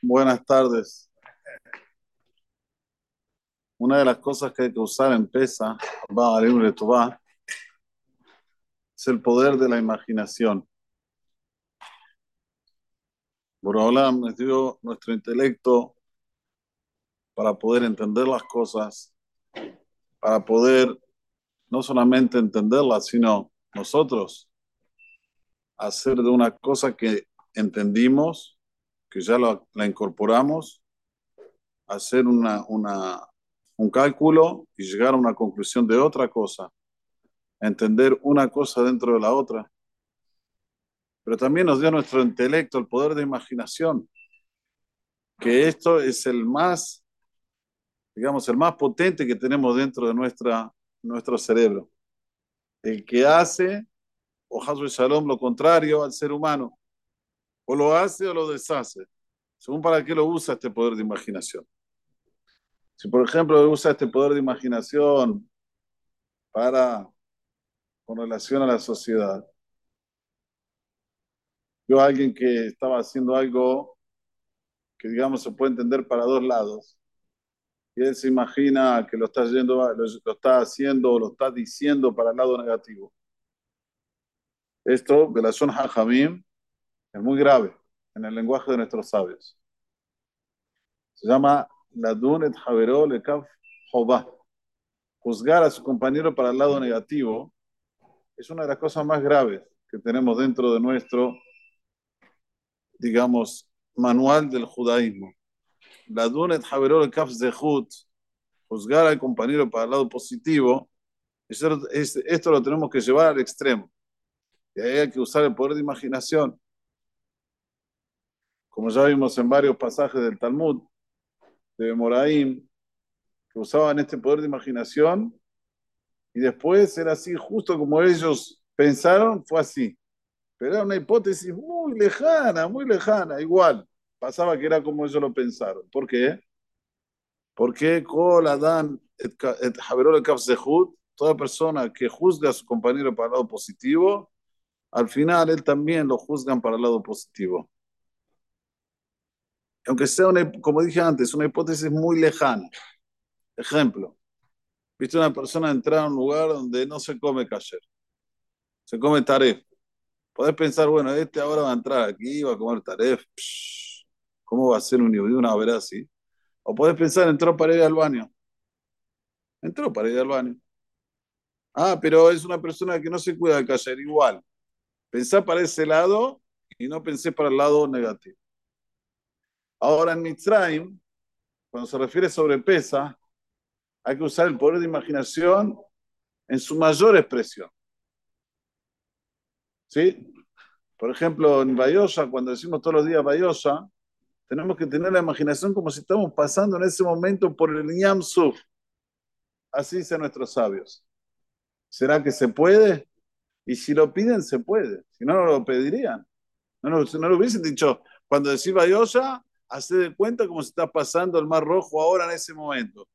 Buenas tardes. Una de las cosas que hay que usar en PESA, va a libre Tuvá, es el poder de la imaginación. Borolam nos dio nuestro intelecto para poder entender las cosas, para poder no solamente entenderlas, sino nosotros hacer de una cosa que entendimos, que ya la incorporamos, hacer un cálculo y llegar a una conclusión de otra cosa, entender una cosa dentro de la otra, pero también nos dio nuestro intelecto, el poder de imaginación, que esto es el más, digamos, el más potente que tenemos dentro de nuestro cerebro. El que hace, o Hasu Shalom, lo contrario al ser humano, o lo hace o lo deshace, según para qué lo usa este poder de imaginación. Si, por ejemplo, usa este poder de imaginación para, con relación a la sociedad, yo a alguien que estaba haciendo algo que, digamos, se puede entender para dos lados, y él se imagina que lo está haciendo o lo está diciendo para el lado negativo. Esto, de la Shon HaJamim, es muy grave en el lenguaje de nuestros sabios. Se llama Ladun et Havero lekaf Jobá. Juzgar a su compañero para el lado negativo es una de las cosas más graves que tenemos dentro de nuestro, digamos, manual del judaísmo. Ladun et Havero lekaf Zehut, juzgar al compañero para el lado positivo, esto lo tenemos que llevar al extremo. Y ahí hay que usar el poder de imaginación, como ya vimos en varios pasajes del Talmud, de Moraim, que usaban este poder de imaginación, y después era así, justo como ellos pensaron, fue así. Pero era una hipótesis muy lejana, igual. Pasaba que era como ellos lo pensaron. ¿Por qué? Porque Kol Adán et Haverol Kaf Zehut, toda persona que juzga a su compañero para el lado positivo, al final él también lo juzgan para el lado positivo. Aunque sea, como dije antes, una hipótesis muy lejana. Ejemplo, viste una persona entrar a un lugar donde no se come kasher, se come taref. Podés pensar, bueno, este ahora va a entrar aquí, va a comer taref. ¿Cómo va a ser un yudí una verá así? O podés pensar, entró para ir al baño. Entró para ir al baño. Ah, pero es una persona que no se cuida de kasher, igual. Pensá para ese lado y no pensé para el lado negativo. Ahora en Mitzrayim, cuando se refiere sobre pesa, hay que usar el poder de imaginación en su mayor expresión. ¿Sí? Por ejemplo, en Bayosa, cuando decimos todos los días Bayosa, tenemos que tener la imaginación como si estamos pasando en ese momento por el Yam Suf. Así dicen nuestros sabios. ¿Será que se puede? Y si lo piden, se puede. Si no, no lo pedirían. Si no lo hubiesen dicho, cuando decís Bayosa, haced de cuenta como si está pasando el Mar Rojo ahora en ese momento.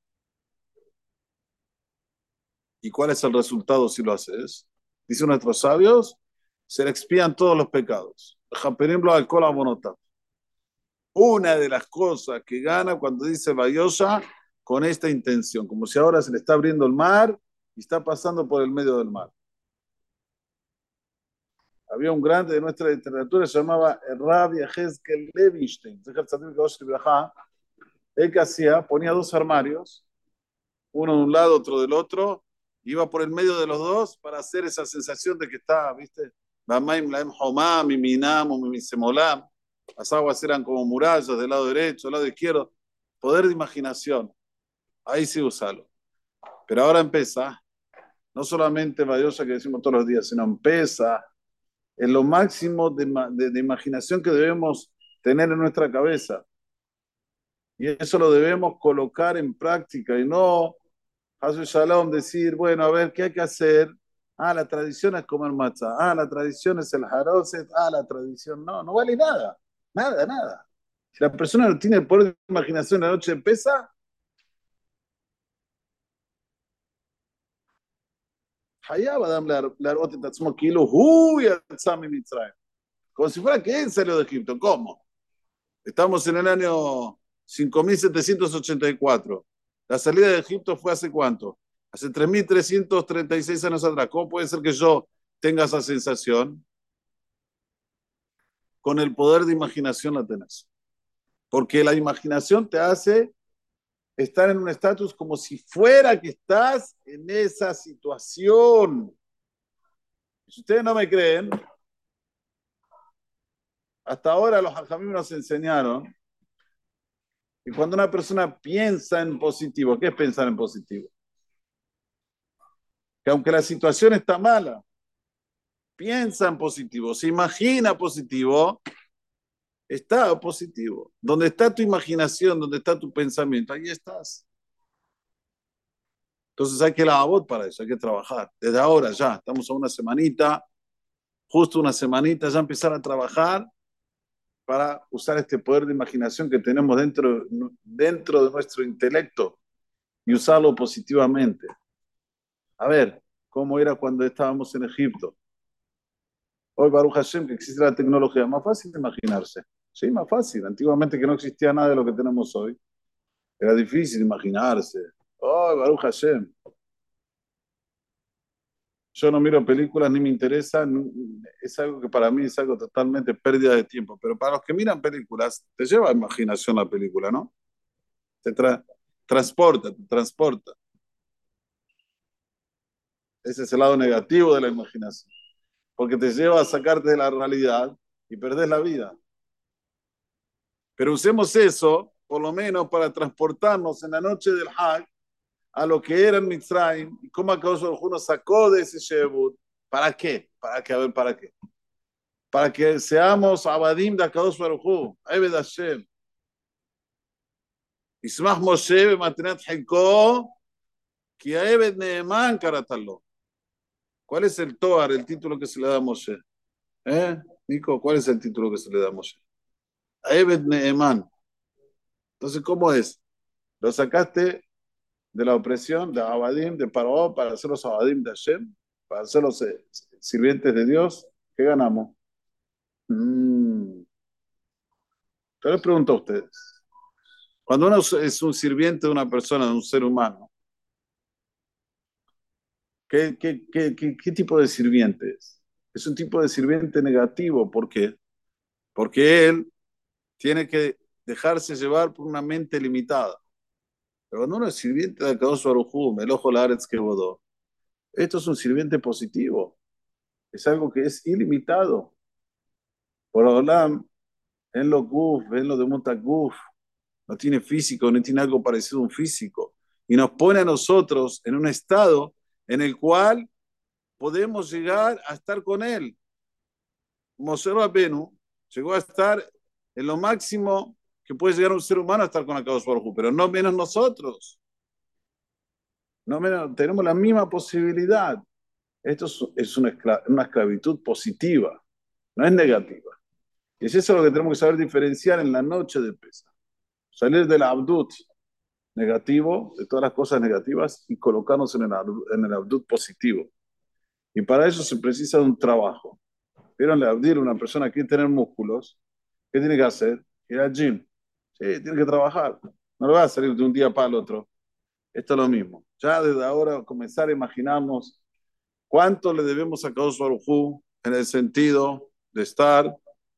¿Y cuál es el resultado si lo haces? Dicen nuestros sabios, se le expían todos los pecados. Una de las cosas que gana cuando dice Bayosa con esta intención, como si ahora se le está abriendo el mar y está pasando por el medio del mar. Había un grande de nuestra literatura, se llamaba Rabbi Hezkel Levinstein. Él que hacía, ponía dos armarios, uno de un lado, otro del otro, iba por el medio de los dos para hacer esa sensación de que está, ¿viste? Las aguas eran como murallas del lado derecho, del lado izquierdo. Poder de imaginación. Ahí sí usalo. Pero ahora empieza, no solamente valiosa que decimos todos los días, sino empieza en lo máximo de imaginación que debemos tener en nuestra cabeza. Y eso lo debemos colocar en práctica y no, Hasu Shalom, decir, bueno, a ver, ¿qué hay que hacer? Ah, la tradición es comer matzah. Ah, la tradición es el haroset. Ah, la tradición no, no vale nada. Nada, nada. Si la persona no tiene el poder de imaginación, la noche empieza, חייב אדם להראות את עצמו כאילו הוא יצא ממצרים. Como si fuera que él salió de Egipto. ¿Cómo? Estamos en el año 5784. La salida de Egipto fue hace cuánto? Hace 3336 años atrás. ¿Cómo puede ser que yo tenga esa sensación? Con el poder de imaginación la tenés. Porque la imaginación te hace estar en un estatus como si fuera que estás en esa situación. Si ustedes no me creen, hasta ahora los hajamim nos enseñaron que cuando una persona piensa en positivo, ¿qué es pensar en positivo? Que aunque la situación está mala, piensa en positivo, se imagina positivo, está positivo. Donde está tu imaginación, donde está tu pensamiento, ahí estás. Entonces hay que la voz para eso, hay que trabajar. Desde ahora ya, estamos a una semanita, justo una semanita, ya empezar a trabajar para usar este poder de imaginación que tenemos dentro de nuestro intelecto y usarlo positivamente. A ver, ¿cómo era cuando estábamos en Egipto? Hoy, Baruch Hashem, que existe la tecnología, más fácil de imaginarse. Sí, más fácil. Antiguamente que no existía nada de lo que tenemos hoy, era difícil imaginarse. Oh, Baruch Hashem. Yo no miro películas ni me interesa, es algo que para mí es algo totalmente pérdida de tiempo. Pero para los que miran películas, te lleva a imaginación la película, ¿no? Te transporta, te transporta. Ese es el lado negativo de la imaginación, porque te lleva a sacarte de la realidad y perdés la vida. Pero usemos eso, por lo menos, para transportarnos en la noche del Hajj a lo que era en Mitzrayim y cómo Akadosh Baruj Hu nos sacó de ese Shebut. ¿Para qué? ¿Para qué? A ver, ¿para qué? Para que seamos abadim de Akadosh Baruj Hu, Eved Hashem. Ismach Moshe b'matnat Hilko, ki Eved Neeman karatalo. ¿Cuál es el Toar, el título que se le da a Moshe? Nico, ¿cuál es el título que se le da a Moshe? Eved Neeman. Entonces, ¿cómo es? Lo sacaste de la opresión de Abadim, de Paró, para ser los Abadim de Hashem, para ser los sirvientes de Dios. ¿Qué ganamos? Mm. Yo les pregunto a ustedes. Cuando uno es un sirviente de una persona, de un ser humano, ¿qué tipo de sirviente es? Es un tipo de sirviente negativo. ¿Por qué? Porque él tiene que dejarse llevar por una mente limitada. Pero cuando uno es sirviente de Akadosh Baruj Hu, el ojo Laaretz Kevodó, esto es un sirviente positivo. Es algo que es ilimitado. Por Olam, en lo guf, en lo de Mutaguf, no tiene físico, no tiene algo parecido a un físico. Y nos pone a nosotros en un estado en el cual podemos llegar a estar con él. Moshe Rabbeinu llegó a estar en lo máximo que puede llegar un ser humano a estar con Akadosh Baruj Hu, pero no menos nosotros. No menos, tenemos la misma posibilidad. Esto es una esclavitud positiva, no es negativa. Y es eso lo que tenemos que saber diferenciar en la noche de Pesach. Salir del abdut negativo, de todas las cosas negativas, y colocarnos en el abdut positivo. Y para eso se precisa de un trabajo. ¿Vieron? Abdir una persona que quiere tener músculos, ¿qué tiene que hacer? Ir al gym. Sí, tiene que trabajar. No lo va a salir de un día para el otro. Esto es lo mismo. Ya desde ahora comenzar a imaginarnos cuánto le debemos a Kadosh Baruj Hu en el sentido de estar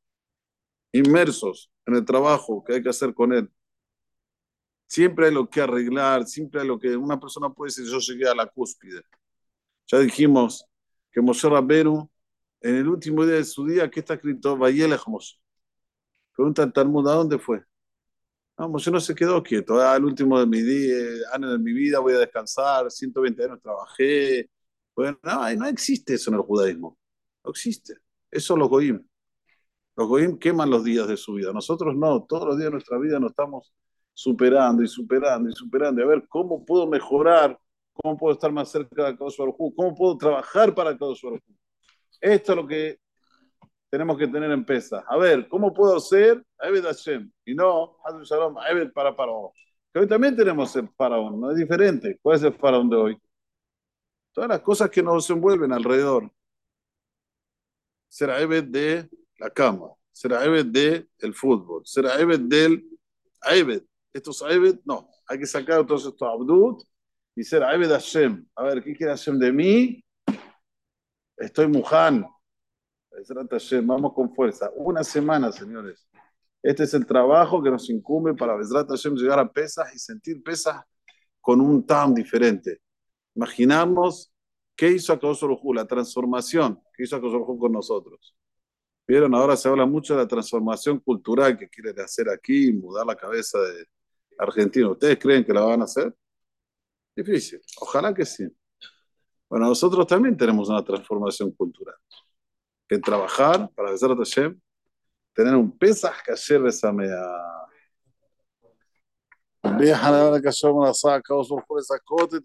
inmersos en el trabajo que hay que hacer con él. Siempre hay lo que arreglar, siempre hay lo que una persona puede decir, yo llegué a la cúspide. Ya dijimos que Moshe Rabbeinu, en el último día de su día, ¿qué está escrito? Vayelech Moshe. Pregunta el Talmud, ¿a dónde fue? No, Moshe no se quedó quieto. El último de mi día, año de mi vida, voy a descansar, 120 años trabajé. Bueno, no, no existe eso en el judaísmo. No existe. Eso los goyim. Los goyim queman los días de su vida. Nosotros no. Todos los días de nuestra vida nos estamos superando y superando y superando. Y a ver, ¿cómo puedo mejorar? ¿Cómo puedo estar más cerca de Kadosh Baruj Hu? ¿Cómo puedo trabajar para Kadosh Baruj Hu? Esto es lo que tenemos que tener en pesa. A ver, ¿cómo puedo ser Eved Hashem? Y no, Hashem Shalom, Eved para Faraón. Que hoy también tenemos el Faraón, no es diferente. ¿Cuál es el Faraón de hoy? Todas las cosas que nos envuelven alrededor. Ser Eved de la cama, ser Aibed del fútbol, ser Aibed del Aibed. Estos Aibed, no, hay que sacar todos estos Abdut y ser Aibed Hashem. A ver, ¿qué quiere Hashem de mí? Estoy Mujan. Vamos con fuerza. Una semana, señores. Este es el trabajo que nos incumbe para Bezrat Hashem llegar a Pesach y sentir Pesach con un tam diferente. Imaginamos qué hizo Akadosh Baruj Hu, la transformación que hizo Akadosh Baruj Hu con nosotros. Vieron, ahora se habla mucho de la transformación cultural que quieren hacer aquí, mudar la cabeza de Argentina. ¿Ustedes creen que la van a hacer? Difícil. Ojalá que sí. Bueno, nosotros también tenemos una transformación cultural. Que trabajar para Bezrat Hashem, tener un Pesach kasher besamea. Viajan ahora que somos la saca, o son por esa